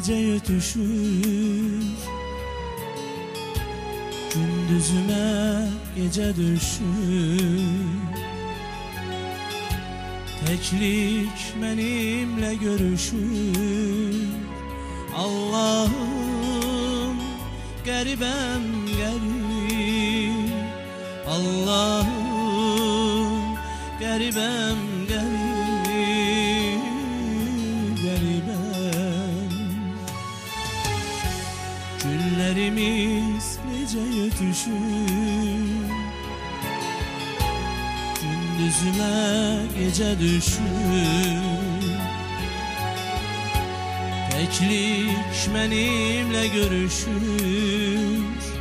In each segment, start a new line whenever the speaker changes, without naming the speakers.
geceye düşür, gündüzüme gece düşür. Teklik benimle görüşür. Allah'ım garibem garip, Allah'ım garibem garip, garibem. Günlerimiz geceye düşür, gündüzüme gece düşür. Teklik benimle görüşür.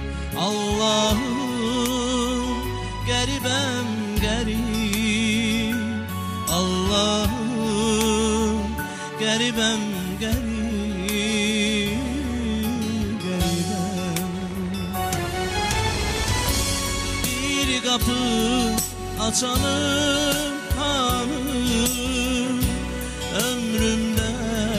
Allah'ım garibem garip, Allah'ım garibem garip, garibem. Bir kapı açalım hanım, ömrümde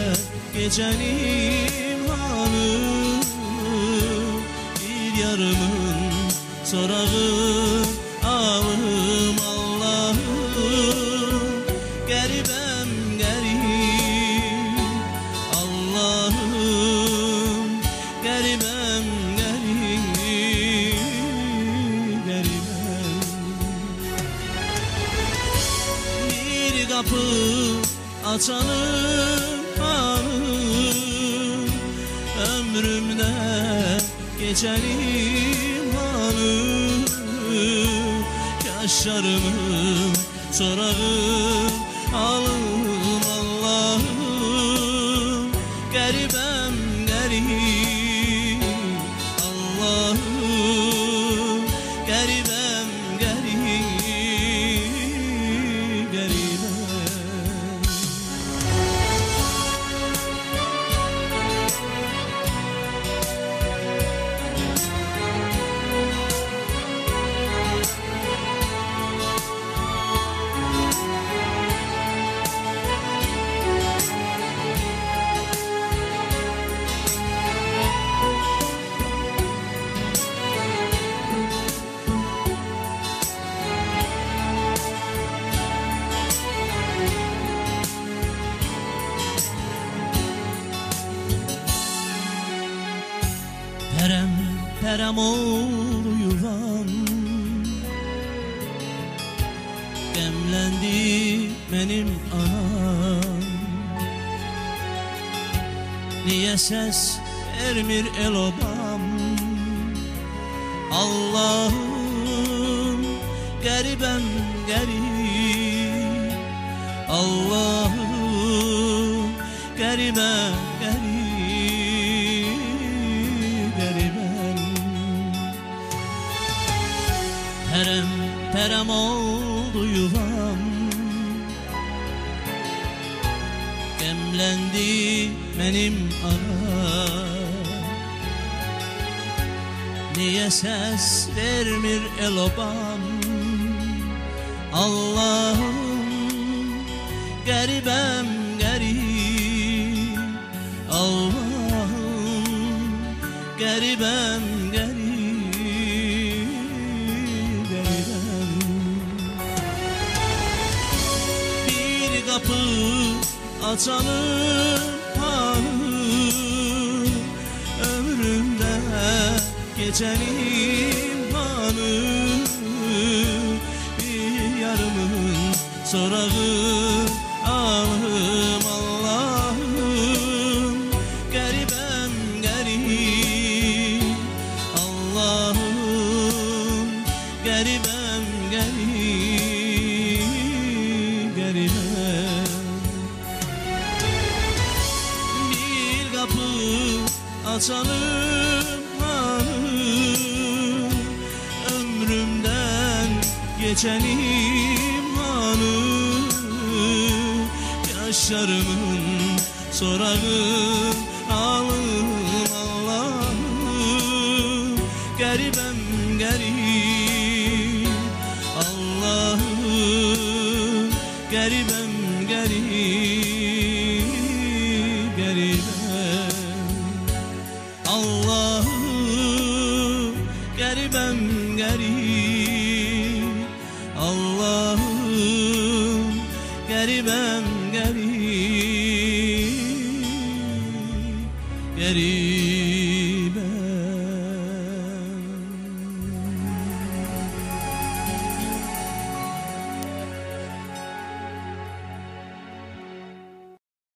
gecenin hanım. Bir yarımın sorağı ağım, Allah'ım garibem garip, Allah'ım garibem garip, garibem. Bir kapı açalım hanım, ömrümde geçenim hanım. Kaşlarımın sorağım alım, Allah'ım garibem garip, Allah'ım garibem garip, garibem. Perem perem oldu yuvam, gemlendi benim anam. Niye ses vermir el obam, Allah'ım garibem garip, Allah'ım garibem garip, garibem. Perem perem oldu yuvam, gemlendi benim anam. Niye ses vermir el obam, Allah'ım garibem garip, Allah'ım garibem garip, garibem. Bir kapı açalım hanım, ömrümde geçenim hanım. Bir yarımın sorağı ağım, Allah'ım garibem garip, Allah'ım garibem garip, garibem. Bir kapı açalım hanım, ömrümden geçenim hanım. Yaşlarımın sorağı alım, Allah'ım garibem garip, Allah'ım garibem garip.